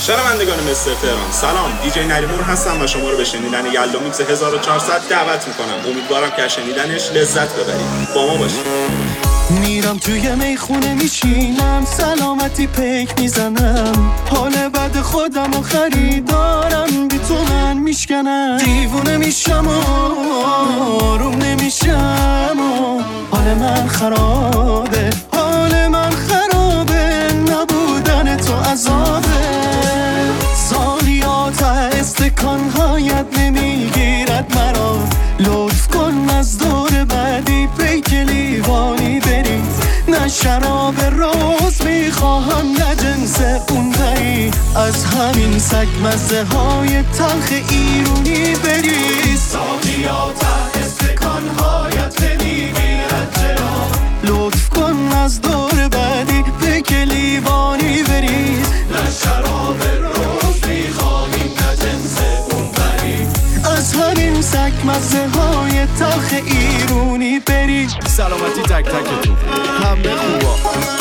شنوندگان مستر تهران سلام، دیجی نریمور هستم و شما رو به شنیدن یلدا میکس 1400 دعوت میکنم. امیدوارم که شنیدنش لذت ببرید. با ما باشید. میرم توی میخونه میشینم، سلامتی پیک میزنم، حال بد خودم و خریدارم بی تو من میشکنم، دیوونه میشم و آروم نمیشم و حال من خرابه، حال من خرابه، نبودن تو عذابه، سالیات استکانهایت نمیگیرد مرا، لطف کن از دور بعدی پیک لیوانی برید، نه شراب روز میخواهم نه جنس اون بری، از همین سگ مزه های تلخ ایرونی برید، سالیات استکانهایت نمیگیرد چرا، لطف کن از دور بعدی پیک لیوانی برید، نه شراب روز میخواهیم نه جنس اون بری، از همین سگ مزه های تلخ ایرونی برید. سلامتی تک تکتون، همه خوبا.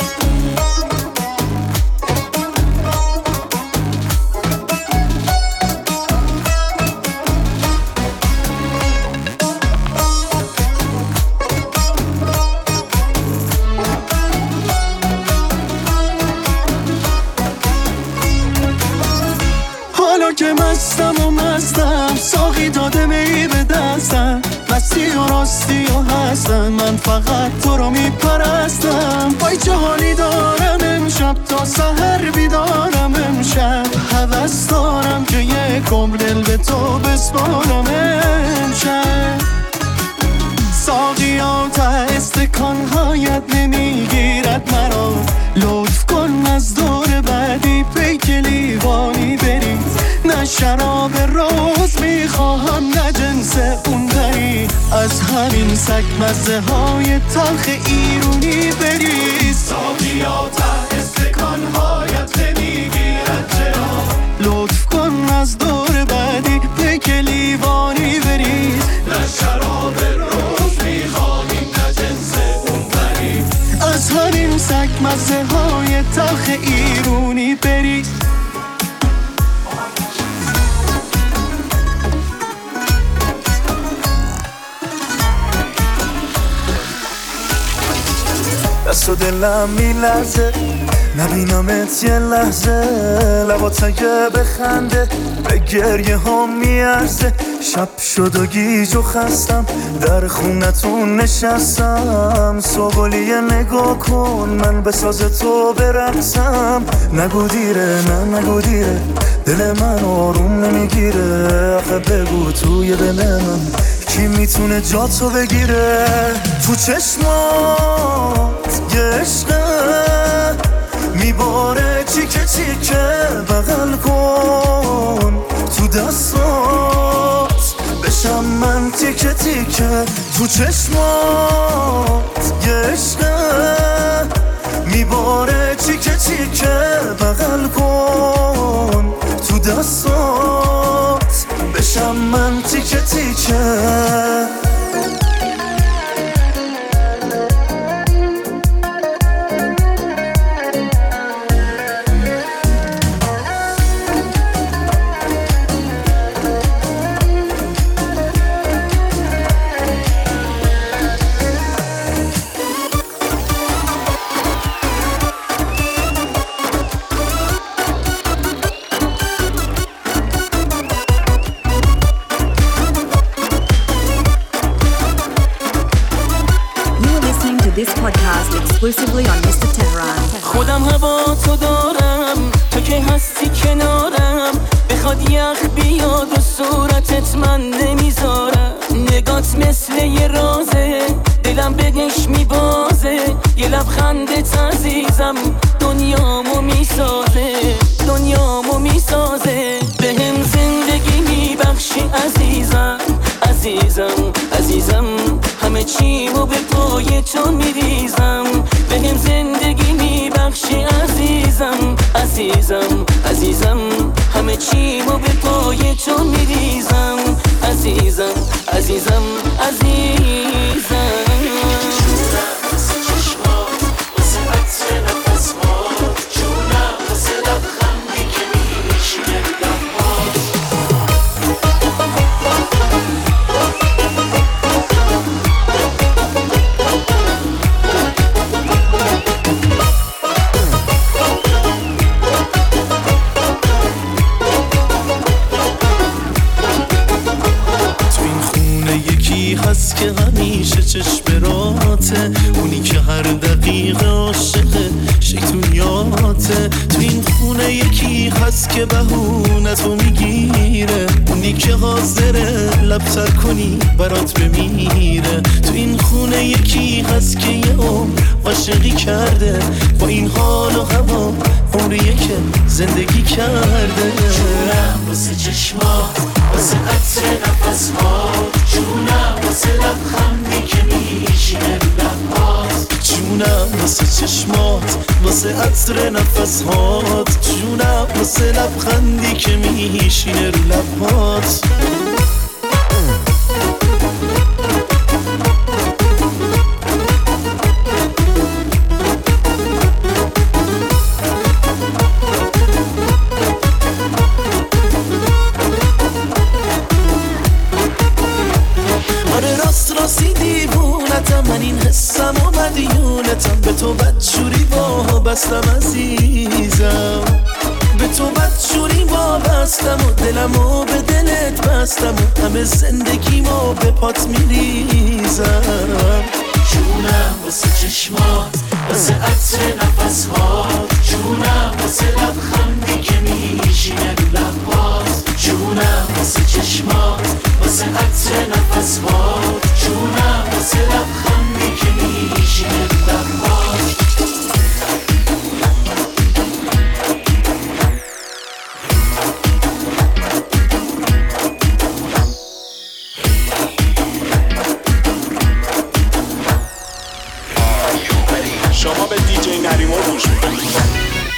حالا که مستم ساقی داده می به دستم، مستی و راستی و هستم، من فقط تو رو میپرستم، وای چه حالی دارم امشب تا سحر بیدارم امشب، هوس دارم که یک عمر دل به تو بسپارم امشب، ساقیات استکانهایت نمیگیرد مرا، لطف کن از دور بعدی پیک لیوانی برید، نه شراب روز میخواهم نه جنس اون بری، از همین سگ مزه های تلخ ایرونی برید، ساقیات استکانهایت نمیگیرد چرا، لطف کن از دور بعدی پیک لیوانی برید، نه شراب روز میخواهیم نه جنس اون بری، از همین سگ مزه های تلخ ایرونی برید. دست و دلم میلرزه نبینمت یه لحظه، لبات اگه بخنده به گریه ها میارزه، شب شد و گیج و خستم در خونتون نشستم، صبحالیه نگاه کن من به ساز تو برقصم، نگو دیره نه نگو دیره دل من آروم نمیگیره، آخه بگو توی دل من کی میتونه جاتو بگیره، تو چشمات یه عشقه میباره چیکه چیکه، بغل کن تو دستات بشم من تیکه تیکه، تو چشمات یه عشقه میباره چیکه چیکه، بغل کن تو دستات بشم من تیکه تیکه. This podcast exclusively on Mr. Tehran. خودم هوا تو دارم، تو که هستی کنارم، بخواد یخ بیاد و صورتت من نمیذارم، نگات مثل یه رازه دلم بهش میبازه، یه لبخندت عزیزم دنیامو میسازه، دنیامو میسازه، بهم زندگی میبخشی عزیزم، عزیزم عزیزم، همه چیمو به پای تو میریزم، بهم زندگی میبخشی عزیزم، عزیزم عزیزم، همه چیمو به پای تو میریزم، عزیزم عزیزم عزیزم. واسه عطر نفس ها، جونم واسه لبخندی که چشماته. تو این خونه یکی هست که بهونتو میگیره، اونی که حاضره لب سر کنی برات بمیره. تو این خونه یکی هست که یه عمر عاشقی کرده، با این حال و هوا عمریه که زندگی کرده. جونم واسه چشمات، واسه عطر نفسات، جونم واسه لبخندی که میشینه رو لبات. جونم واسه چشمات، واسه عطر نفسات، جونم واسه لبخندی که میشینه رو لبات. راستی دیوونتم، من این حسم و مدیونتم، به تو بدجوری وابستم عزیزم، به تو بدجوری وابستم و دلمو به دلت بستم و همه زندگیمو به پات میریزم. جونم واسه چشمات، واسه عطر نفسات، جونم واسه لبخندی که میشینه رو لبات. جونم واسه چشمات، واسه عطر نفسات، جونم واسه لبخندی که میشینه رو لبات. شما به دیجی نریمور گوش میکنید.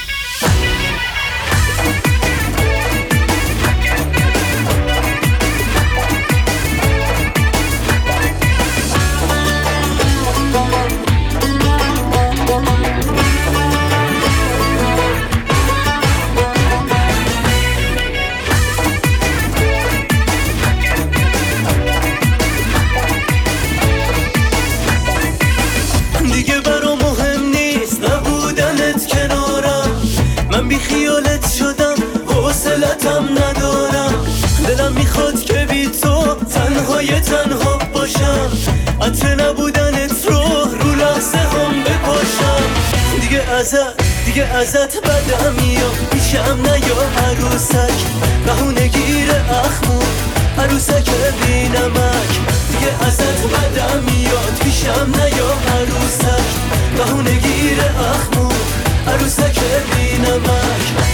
دیگه برام مهم نیست نبودنت کنارم، من بی خیالت شدم حوصلتم ندارم. دلم میخواد که بی تو تنها باشم، عطر نبودنت رو لحظه هم بپاشم. دیگه ازت بدم میاد، پیشم نیا عروسک، بهونه گیر اخمون عروسک بی نمک. دیگه ازت بدم میاد، پیشم نیا عروسک، بهونه گیر اخمون عروسک بی نمک.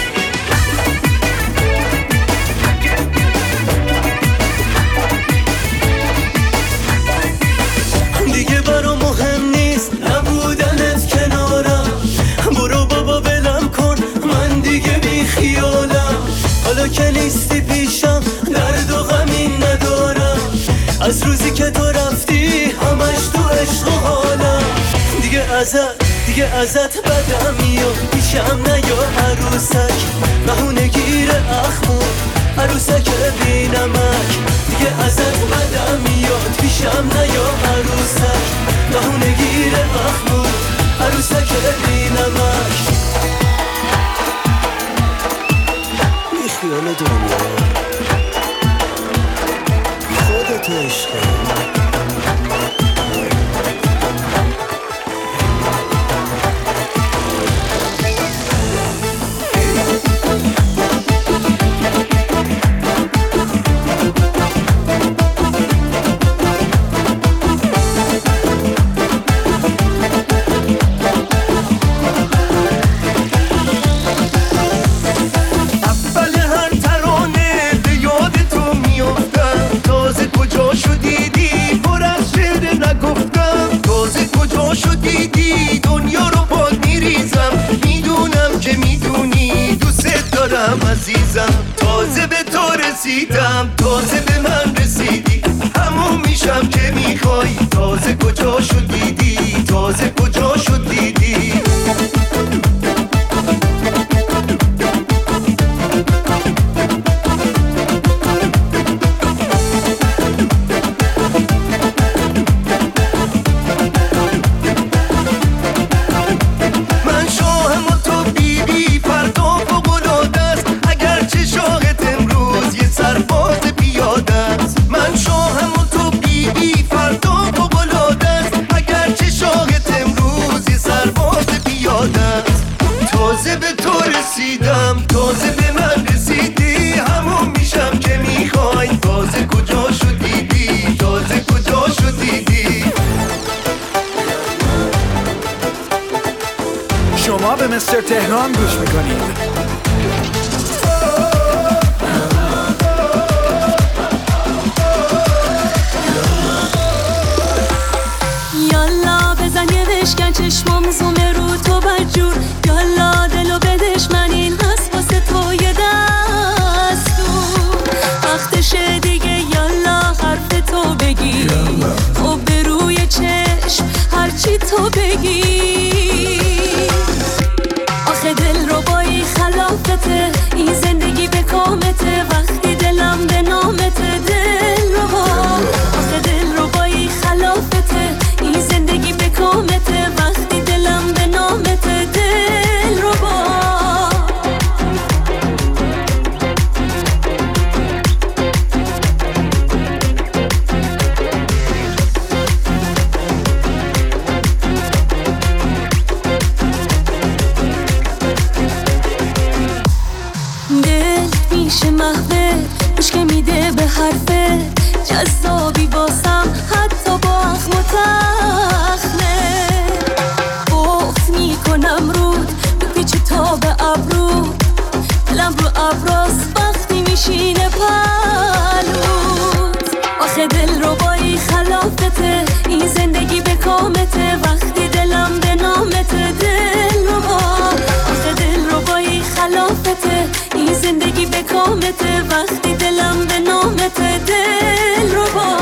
دیگه برام مهم نیست نبودنت کنارم، برو بابا بلم کن من دیگه بی خیالم. حالا که نیستی پیشم درد و غمی ندارم، از روزی که تو رفتی همش تو عشق و حالم. دیگه ازت بدم میاد، پیشم نیا عروسک، بهونه گیر اخمون عروسک بی نمک. دیگه ازت بدم میاد، پیشم نیا عروسک، بهونه گیر اخمون عروسک بی نمک. بی خیال دنیا خودت عشقه. عزیزم تازه به تو رسیدم، تازه به من رسیدی، همون میشم که میخوای. تازه کجا شد دیدی، تازه کجا شد دیدی. من شاهم و تو بیبی، فردا فوق‌العاده است. اگرچه شاهد امروز یه سرباز رسیدم تازه به من رسیدی همون میشم که میخوای تازه کجا شدیدی تازه کجا شدیدی شما به مستر تهران گوش میکنید. یالا بزن یه بشکن چشمام زومه رو تو بدجور یالا دلو بدش من این هست واسه تو یه دستور وقتشه دیگه یالا حرف تو بگی خب به روی چشم هرچی تو بگی آخه دل رو بایی خلافته این زندگی به کامته وقتی دلم به نامته دل رو با آخه دل رو بایی خلافته این زندگی به کامته وقتی دلم به نامته دل رو با دل میشه محوه گوش که میده به حرفه جذابی واسم حتی با اخم و تخمه افت میکنم رود بپیچه تا به ابرو دلم رو ابراز وقتی میشینه پلود آخه دل رو بایی خلافته این زندگی به کامته وقتی دلم به نامته دل رو با آخه دل رو بایی خلافته این زندگی به کامته وقتی دلم به نامته دل رو با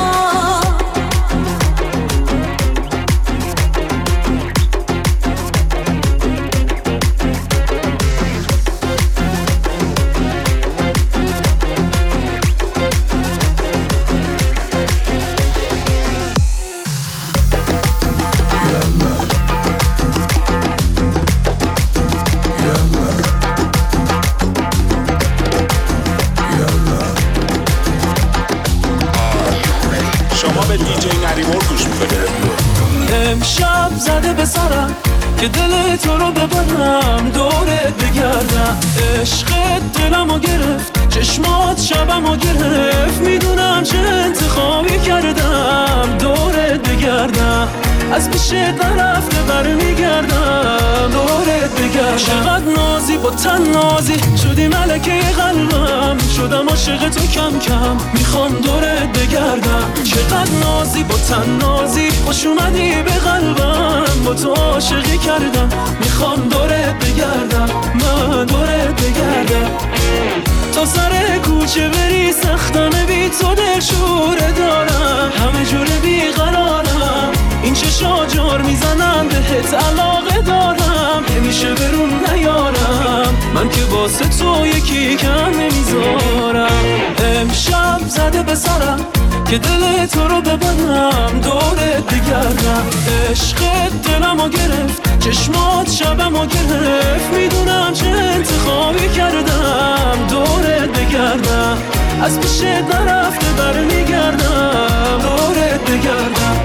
شما به دیجی نریمور گوش میکنید. امشب زده به سرم که دل تو رو ببرم دورت بگردم عشقت دلمو گرفت چشمات شبمو گرفت میدونم چه انتخابی کردم دورت بگردم از پیشت نرفته برمیگردم دورت بگردم چقدر نازی با تن نازی شدی ملکه قلبم شدم عاشق تو کم کم میخوام دورت بگردم چقدر نازی با تن نازی خوش اومدی به قلبم با تو عاشقی کردم میخوام دورت بگردم من دورت بگردم تا سر کوچه بری سختمه بی تو دلشوره دارم همه جوره بیقرارم این چشا جار میزنم بهت علاقه دارم نمیشه برون نیارم من که واسه تو یکی کم نمیذارم امشب زده به سرم که دل تو رو ببرم دورت بگردم عشقت دلمو گرفت چشمات شبمو گرفت میدونم چه انتخابی کردم دورت بگردم از پیشت نرفته برمیگردم دورت بگردم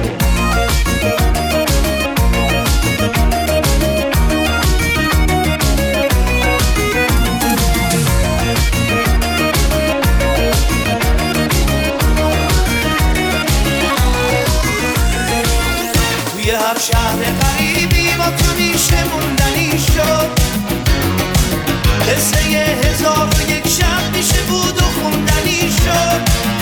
توی هر شهر غریبی با تو میشه موندنی شد قصه 1001 شب میشه بود و خوندنی شد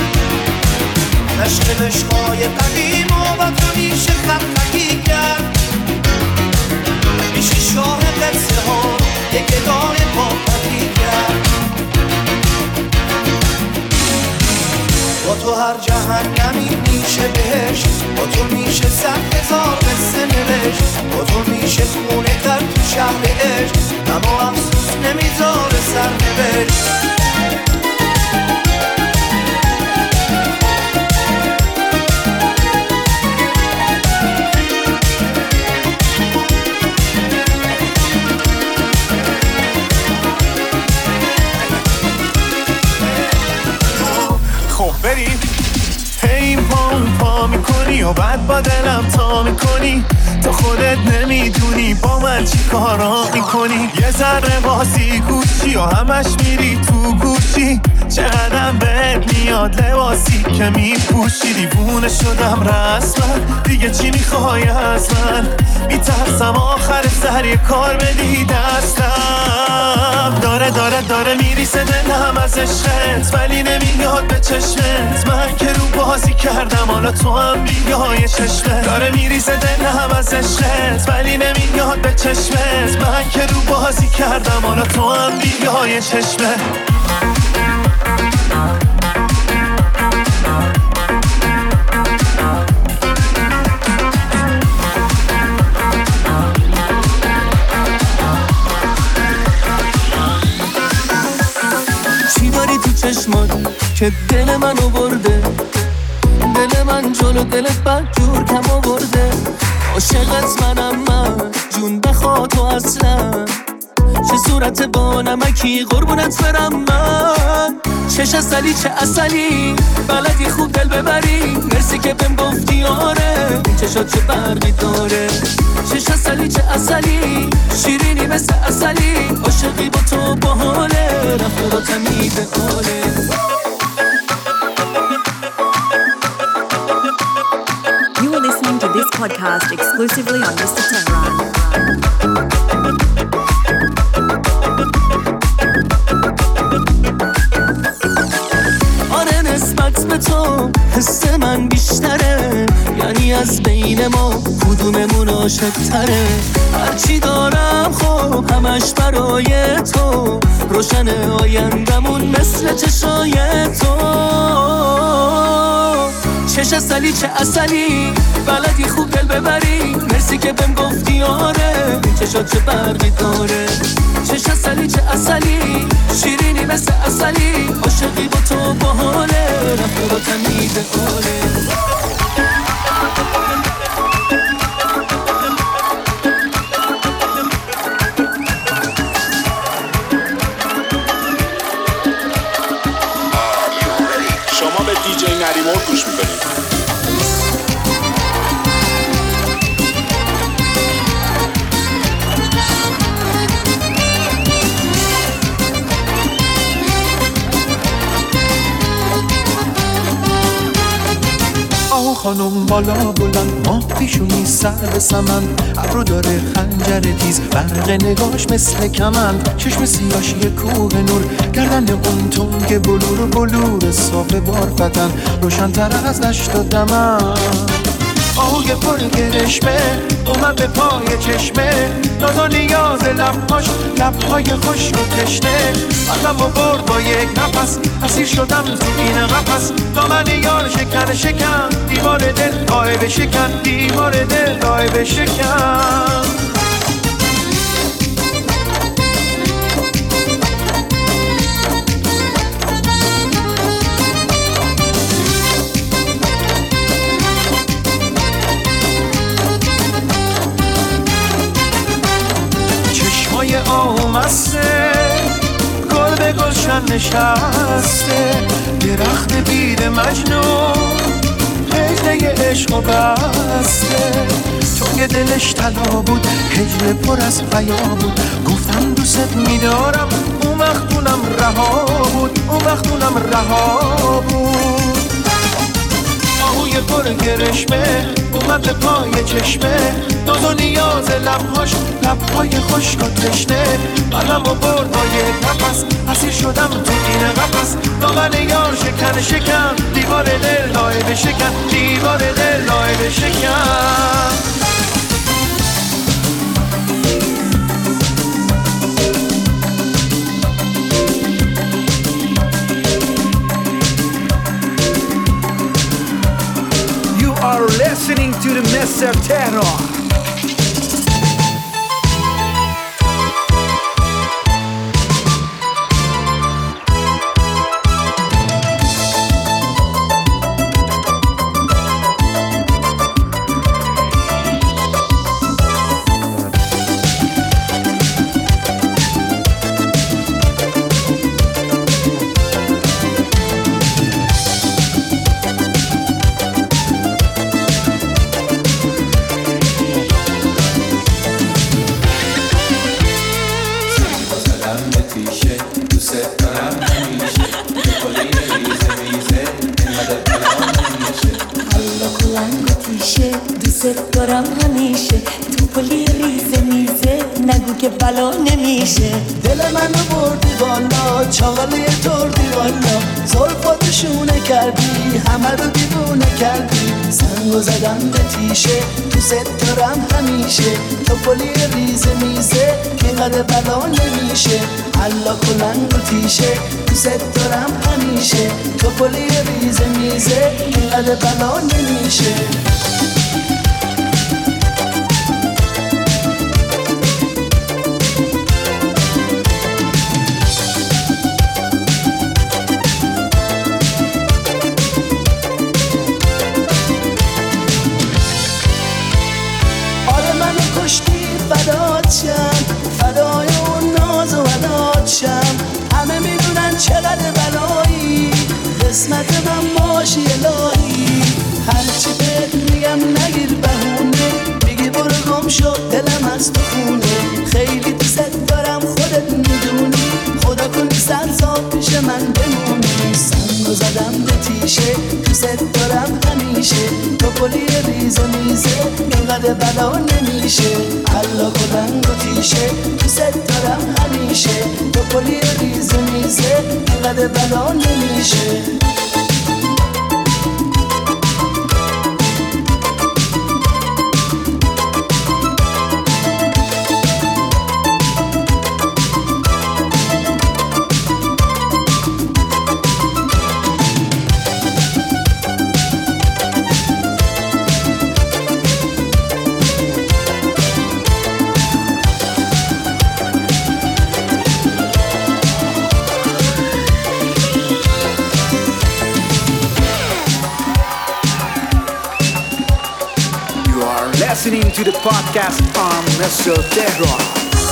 عشق عشقای قدیم و با تو میشه خطکی کرد میشه شاه قصه ها یک اداره پاپتی کرد با تو هر جهنمی میشه بهشت با تو میشه 100,000 قصه نوشت با تو میشه خونه کرد تو شهر عشق اما افسوس نمیذاره سرنوشت خب بریم هی پا میکنی و بعد با دلم تا میکنی تو خودت نمیدونی با من چی کارا میکنی. یه ذره بازی گوشی و همش میری تو گوشی. چقدرم بهت میاد لباسی که میپوشی. دیوونه شدم رسما، دیگه چی میخوای از من؟ میترسم آخر سر یه کار بدی دستم. داره میریسه دلم از عشقت، ولی نمیاد به چشمت. من که رو بازی کردم حالا تو هم بیای چشمت. داره میریسه دلم از عشقت، ولی نمیاد به چشمت. من که رو بازی کردم حالا تو هم بیای چشمت. چشمات که دل منو برده، دل من جلو دلت بدجور کم آورده. عاشقت منم من جون بخوا تو اصلا، چه صورت با نمکی قربونت برم من. چش اصلی چه اصلی بلدی خوب دل ببری، مرسی که بهم گفتی آره این چشات چه فرقی داره. چش اصلی چه اصلی شیرینی مثل اصلی، عاشقی با تو باحاله رفتاراتم ایدئاله. You are listening to this podcast exclusively on Mr. Tehran. نسبت به تو حس من بیشتره، یعنی از بین ما کدوممون عاشق‌تره. هرچی دارم خب همش برای تو، روشن آیندمون مثل چشای تو. چش اصلی چه اصلی بلدی خوب دل ببری، مرسی که بهم گفتی آره این چشات چه برقی داره. چش اصلی چه اصلی شیرینی مثل اصلی، عاشقی با تو باحاله رفتاراتم ایدئاله. شما به دیجی نریمور گوش میکنید. خانم بالا بلند ماه پیشونی سر به سمن، ابرو داره خنجر تیز برق نگاش مثل کمند. چشم سیاش یه کوه نور، گردن اون تنگ بلور صاف بارفتن روشن‌تر از دشت و دمن. آهوی پر گرشمه اومد به پای چشمه، ناز و نیاز لبهای خشک و تشنه. قلبمو برد با یک نفس، اسیر شدم تو این قفس. دامن یار شکن دیوار دل قایب شکن، دیوار دل قایب شکن. آمسته گل به گلشن نشسته، درخت بید مجنون هجله عشق و بسته. چون یه دلش طلا بود هجله پر از حیا بود، گفتم دوست میدارم اون وقت اونم رها بود. آهوی پر گرشمه اومد به پای چشمه، ناز و نیاز لبهای خشک و تشنه. قلبمو برد با یک نفس، اسیر شدم تو این قفس. دامن یار شکن دیوار دل لایب شکن، دیوار دل لایب شکن. Are listening to the Mr. Tehran. تیشه دوست دارم همیشه بخوری ریزه میزه اینقدر بلا نمیشه حالا کلنگ و تیشه دوست دارم همیشه تو پلی ریزه میزه نگو که بلا نمیشه دل منو بردی والا چاقاله تردی والا زلفاتشونه کردی همه رو دیوونه کردی سنگو زدم به تیشه دوست دارم همیشه تو پلی ریزه میزه اینقدر بلا نمیشه حالا کلنگ و تیشه دوست دارم همیشه تو پلی ریزه میزه اینقدر بلا نمیشه فدای اون ناز و وداد شم همه میدونن چقدر بلایی قسمت من باشی الهی هرچی بهت میگم نگیر بهونه میگی برو گم شو دلم از تو خونه خیلی دوست دارم خودت میدونی خدا کنی 100 سال پیش من بمونی سنگو زدم به تیشه دوست دارم همیشه تو پلی ریزه میزه اینقدر بلا نمیشه حالا کلنگ و تیشه دوست دارم همیشه تو پلی ریزه میزه اینقدر بلا نمیشه Listening to the podcast on Mr. Tehran.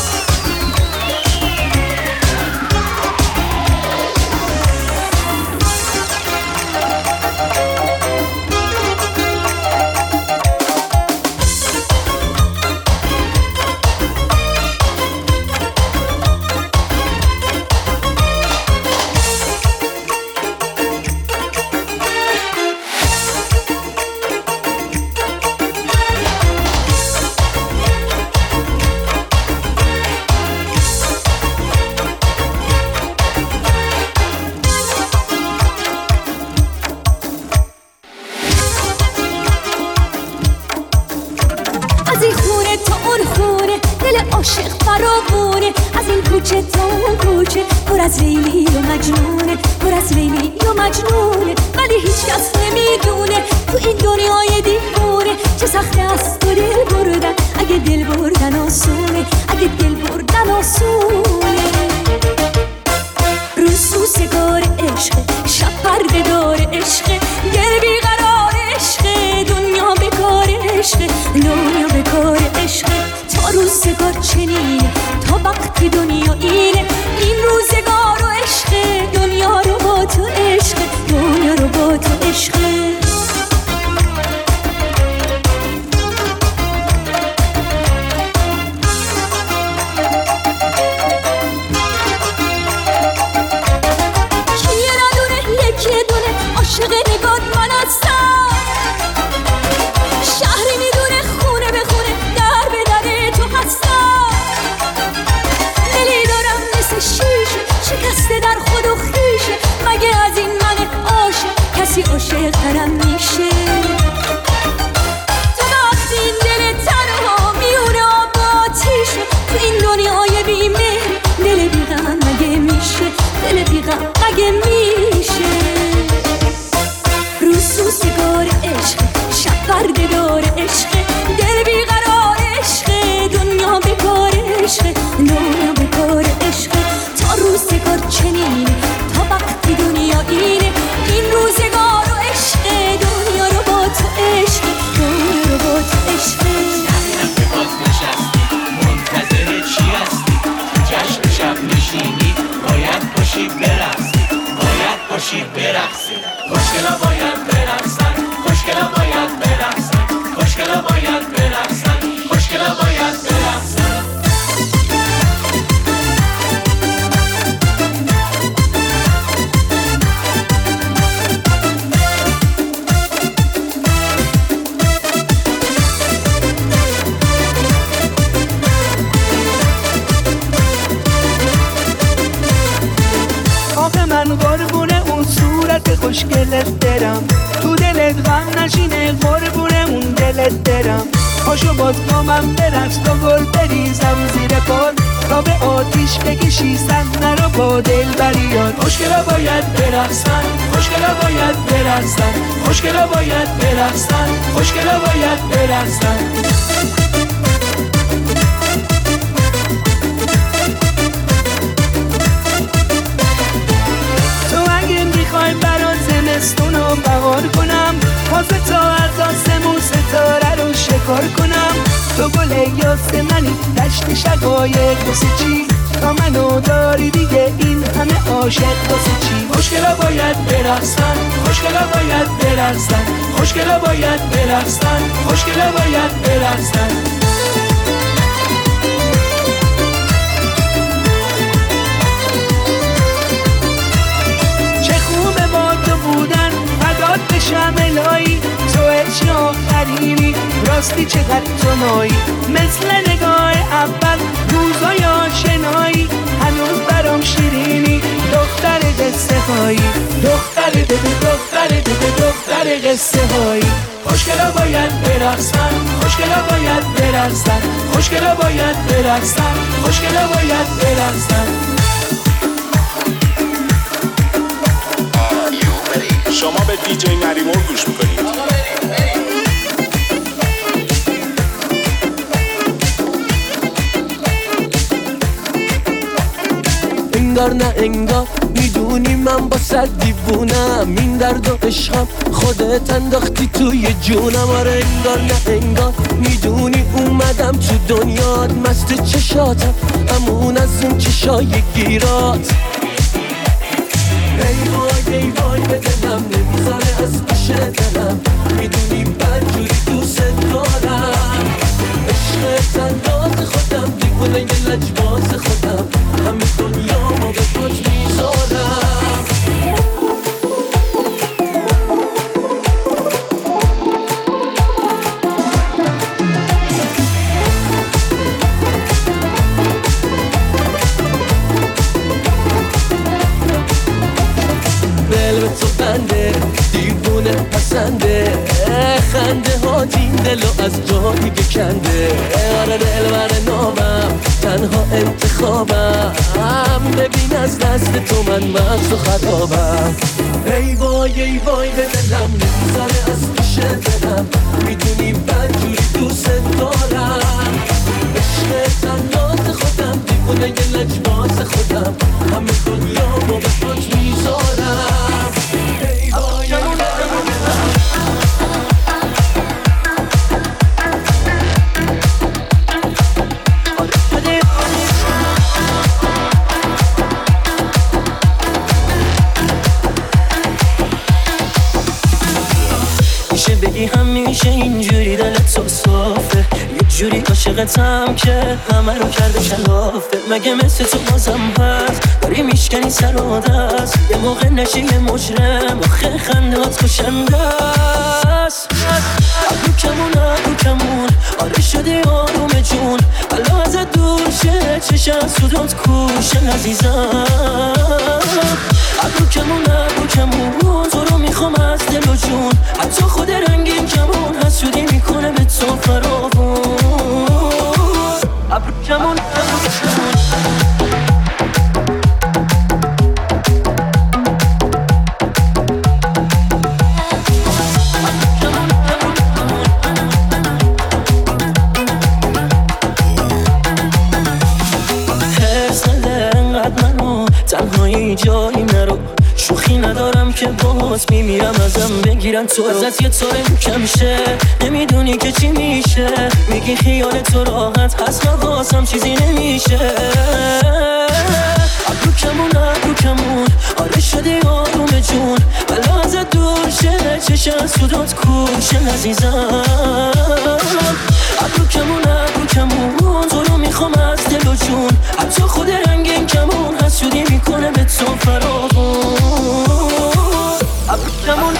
عاشق فراوونه از این کوچه تا اون کوچه پر از لیلی و مجنونه پر از لیلی و مجنونه ولی هیچ کس نمیدونه تو این دنیای دیوونه چه سخته است تو دل بردن اگه دل بردن آسونه اگه دل بردن آسونه روز سوسگار عشق شب پرده دار عشق دل بیقرار عشق دنیا بکار عشق دنیا بکار عشق تا روزگار چنینه تا وقتی دنیا اینه این روزگار و عشق دنیا رو با تو عشق دنیا رو با تو عشق عاشق نگات من هستم شهری میدونه خونه به خونه در به در تو هستم دلی دارم مثل شیشه شکسته در خود و خیشه مگه از این من عاشق کسی عاشق ترم میشه تو وقتی این دل تنها میونه آب و آتیشه تو این دنیای بیمهر دل بیغم مگه میشه دل بیغم مگه میشه روزگار عشق شب پرده دار عشق دل بیقرار عشق دنیا بکار عشق دنیا بکار عشق تا روزگار چنینه تا وقتی دنیا اینه این روزگار و عشق دنیا رو با تو عشق دنیا رو با تو عشق نمیدونم که باز نشستی منتظر چی هستی جشن شب نشینی باید باشی برقصی باید باشی برقصی خوشگلا باید برقصن خوشگلا باید برقصن خوشگلا باید برقصن خوشگلا باید برقصن خوشگلت برم، تو دلت غم نشینه قربونمون دلت برم. پاشو باز با من برقص تا گل بریزم زیر پات، تا به آتیش بکشی صحنه رو با دلبریات. خوشگلا باید برقصن، خوشگلا باید برقصن، خوشگلا باید برقصن، خوشگلا باید برقصن. تو اگه میخوای برات زمستون رو بهار کنم، واسه تا از آسمون ستاره رو شکار کنم. تو گل یاسمنی دشت شقایق واسه چی؟ تا منو داری دیگه این همه عاشق واسه چی؟ خوشگلا باید برقصن، خوشگلا باید برقصن، خوشگلا باید برقصن، خوشگلا باید برقصن. چه خوبه با تو بودن، فدات بشم الهی، تو عشق آخرینی، راستی چقدر تو نایی، مثل نگاه اول روزای آشنایی، هنوز برام شیرینی، دختر قصه هایی، دختر دده دختر دده دختر قصه هایی. خوشگلا باید برقصن، خوشگلا باید برقصن، خوشگلا باید برقصن، خوشگلا باید برقصن. شما به دیجی نریمور گوش میکنید. انگار نه انگار میدونی من با صد دیوونم، این درد و عشقم خودت انداختی توی جونم. آره انگار نه انگار میدونی اومدم تو دنیات، مست چشاتم امون از اون چشای گیرات. ای وای ای وای به دلم نمیذاره از پیش دلم، میدونی بدجوری دوست دارم. عشق تنداز خودم دیوونه یه لجباز خودم، همه دنیا ما به پاک میذارم. دل به تو بنده دیوونه پسنده، خنده ها این دلو از جایی بکنده. آره دل بر نامم تنها انتخابم، ببین از دست تو من مغز و خرابم. ای وای ای وای به دلم نمیذاره از پیش دلم، میدونی بدجوری دوست دارم. عشق تناز خودم دیوونه یه لجباز خودم، همه دنیا ما به پاک میذارم. ای وای ای وای بگی همیشه اینجوری دلت تو صافه، یه جوری عاشقتم که همه رو کرده کلافه. مگه مثل تو بازم هست داری میشکنی سر و دست، یه موقع نشی یه مجرم آخه خندهات کشنده است. ابرو کمون آره شدی آروم جون، الان ازت دور شه چشم سودات کوشن عزیزم. ابرو کمون تو رو میخوام از دل و جون، حتی خود رنگین کمون حسودی میکنه به تو فراوون. ابرو کمون تنهایی جایی نرو، شوخی ندارم که باز میمیرم ازم بگیرن تو رو. ازت یه طوره کم شه نمیدونی که چی میشه، میگی خیال تو راحت هست و بازم چیزی نمیشه. ابرو کمون آره شدی آروم جون، الان ازت دور شه چشم سودات کوشن عزیزم. ابرو کمون تو رو میخوام از دل و جون، حتی خود رنگین کمون حسودی میکنه به تو فراوون. ابرو کمون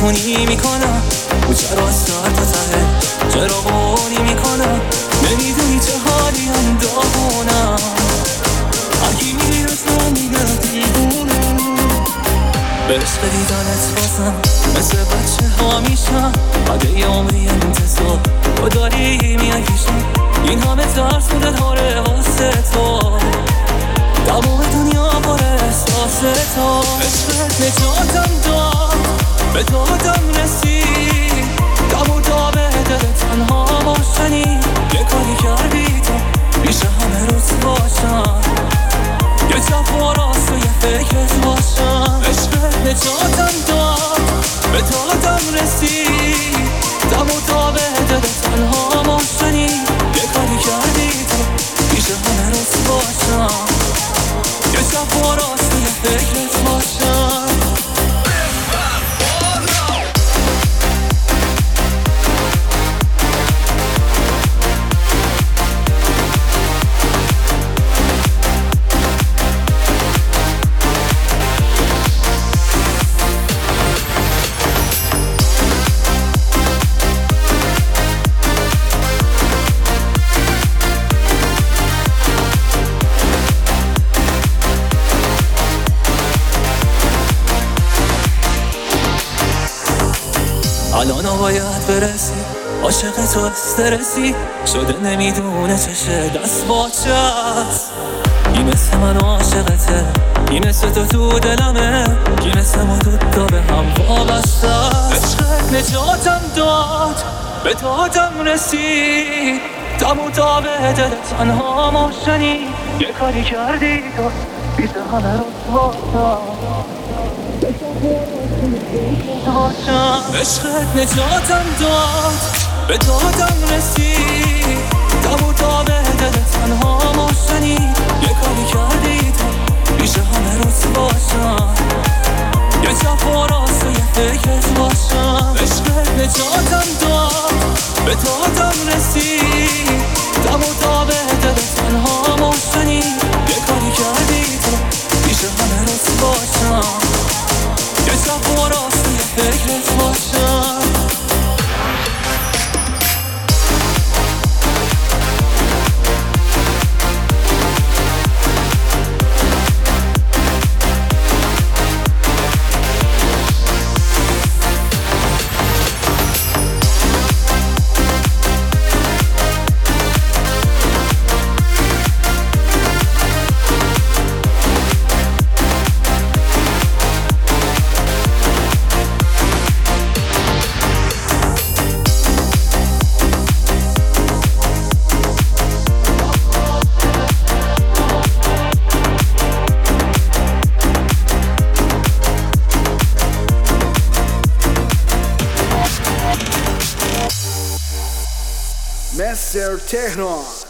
خونی میکنم کوچه رو از سر تا ته چرا بونی میکنم نمیدونی چه حالیم داغونم اگه میرسم میگم دیوونم به عشق دیدنت بازم مثل بچه ها میشم بعد یه عمری انتظار تو داری میاکیشم این همه ترس و دلهاره واسه تو تمام دنیا پر احساس تو عشقت نجاتم داد به دادم رسید دم تا به دل تنها باشنی یه کاری کردی تو میشه همه روز باشم یه چپ و راست و یه فکرت باشم عشقت نجاتم داد به دادم رسید دم تا به دل تنها باشنی یه کاری کردی تو میشه همه روز باشم یه چپ و راست و یه فکرت باشم الان باید برسی عاشق تو استرسی شده نمیدونه چشه دست باچست این مثل من عاشقته این مثل تو دلمه این مثل ما دوتا به هم وابسته عشقت نجاتم داد به دادم رسید دم تا به دل تنها ماشنی یه کاری کردی تو بیزه همه روز عشقت نجاتم داد به دادم رسید دم تا به دل تنها ماشنی یه کاری کردی تو بیشه همه روز باشم یه چپ و راست و یه فکرت باشم عشقت نجاتم داد به دادم رسید دم تا به دل تنها ماشنی یه کاری کردی تو بیشه همه روز باشم یه چپ و راست و یه فکرت باشم Mr. Tehran.